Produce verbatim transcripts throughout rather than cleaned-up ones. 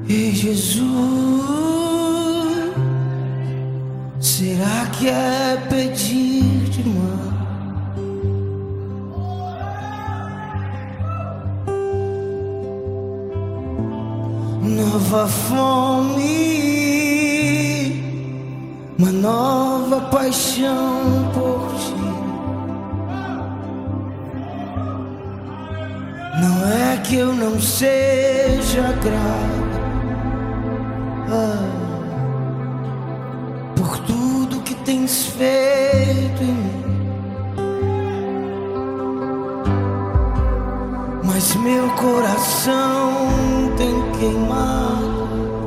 Ei, Jesus, será que é pedir demais? Nova fome, uma nova paixão por ti. Não é que eu não seja grato ah, por tudo que tens feito em mim, mas meu coração tem queimado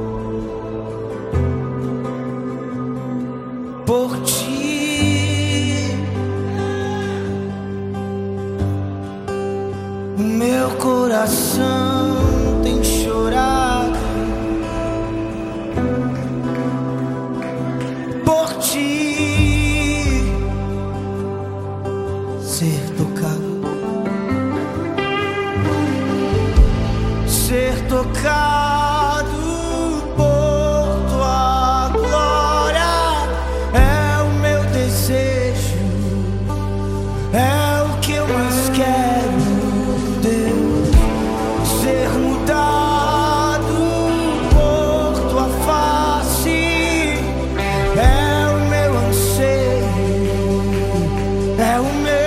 por ti. O meu coração tem chorado por ti. Ser tocado, ser tocado por tua glória é o meu desejo, é o que eu mais quero, Deus. Ser mudado por tua face é o meu anseio, é o meu.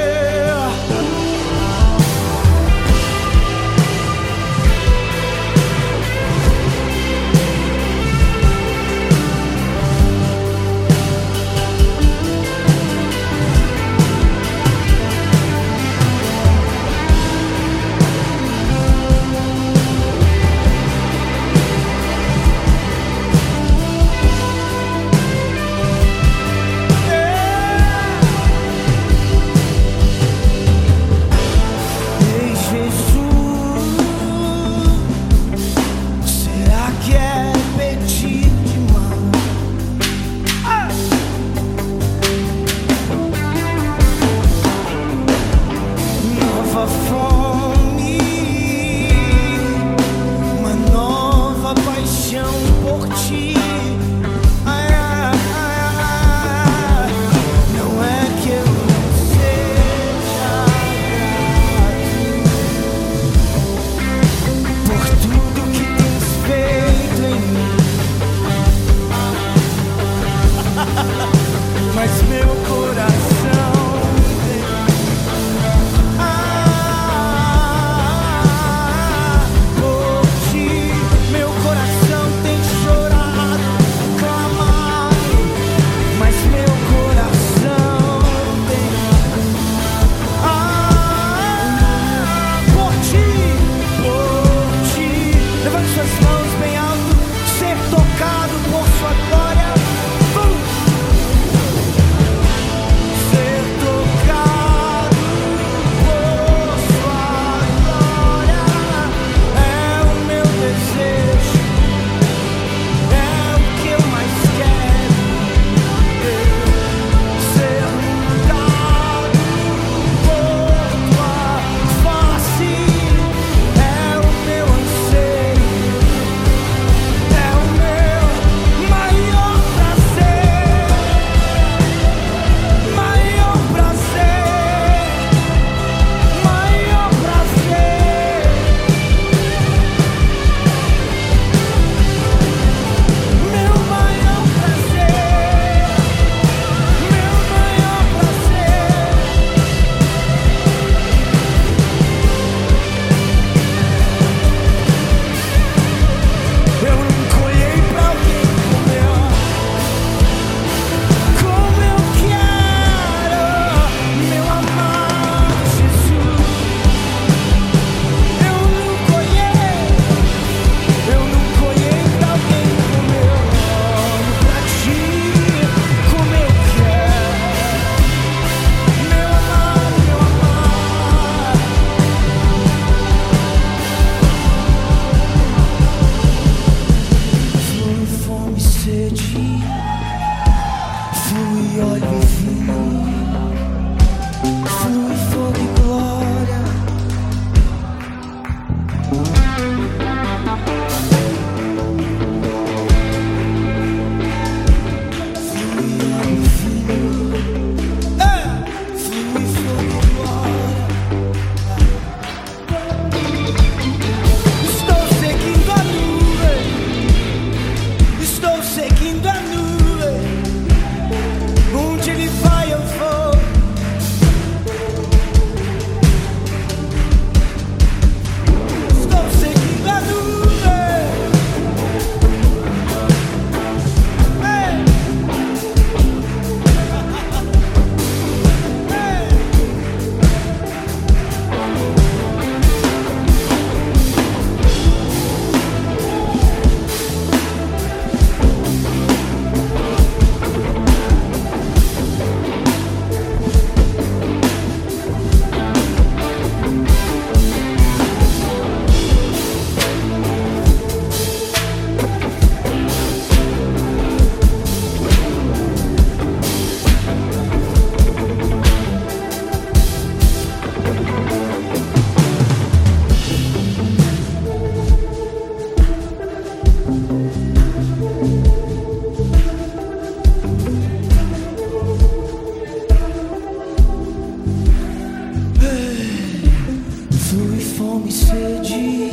Flui fome e sede,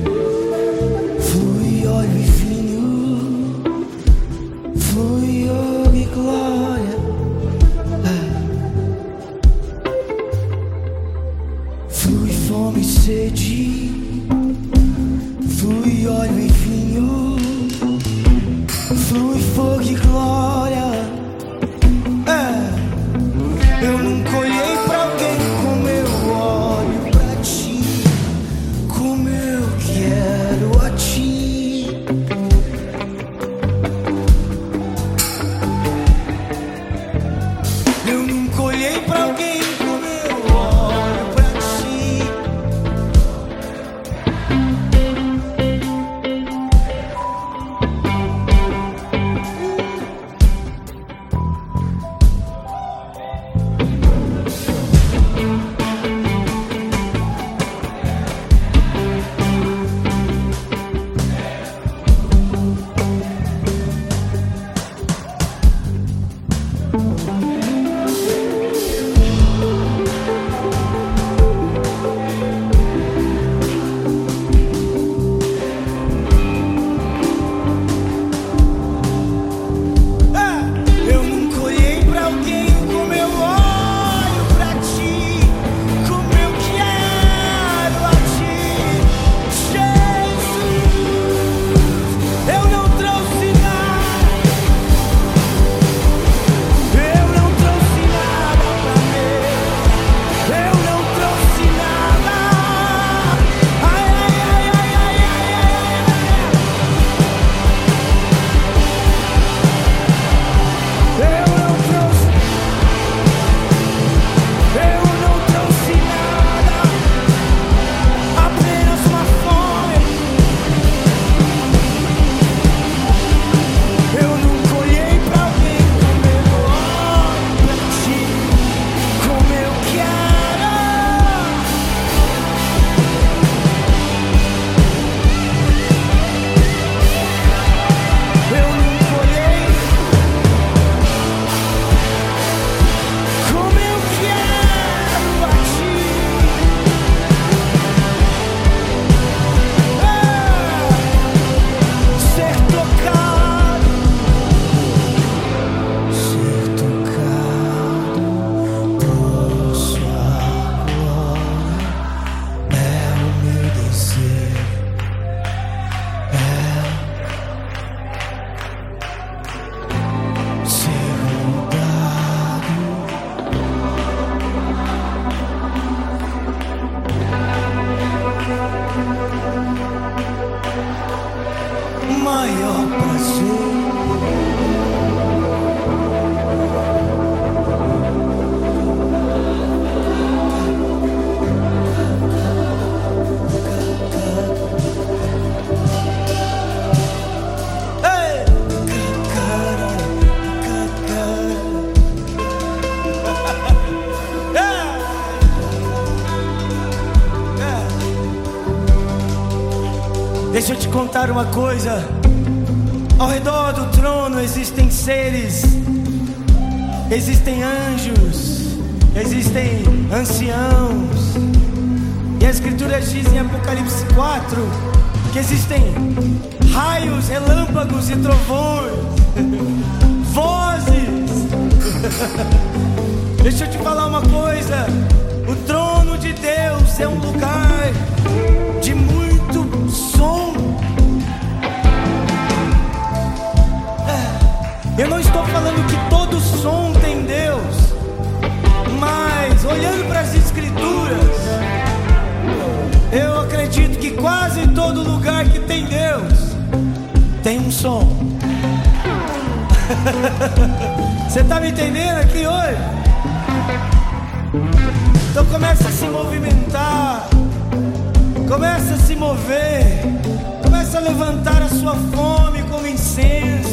flui óleo e vinho, flui ouro e glória. Flui fome e sede, flui óleo e vinho, flui fogo e glória. É. Eu nunca olhei pra alguém como eu olho pra ti, como eu quero a ti. Eu nunca olhei pra alguém como eu olho pra ti. Maior prazer. Deixa eu te contar uma coisa. Ao redor do trono existem seres, existem anjos, existem anciãos. E a Escritura diz em Apocalipse quatro que existem raios, relâmpagos e trovões, vozes. Deixa eu te falar uma coisa. O trono de Deus é um lugar de muito som. Eu não estou falando que todo som tem Deus, mas olhando para as Escrituras, eu acredito que quase todo lugar que tem Deus tem um som. Você está me entendendo aqui hoje? Então começa a se movimentar, começa a se mover, começa a levantar a sua fome como incêndio.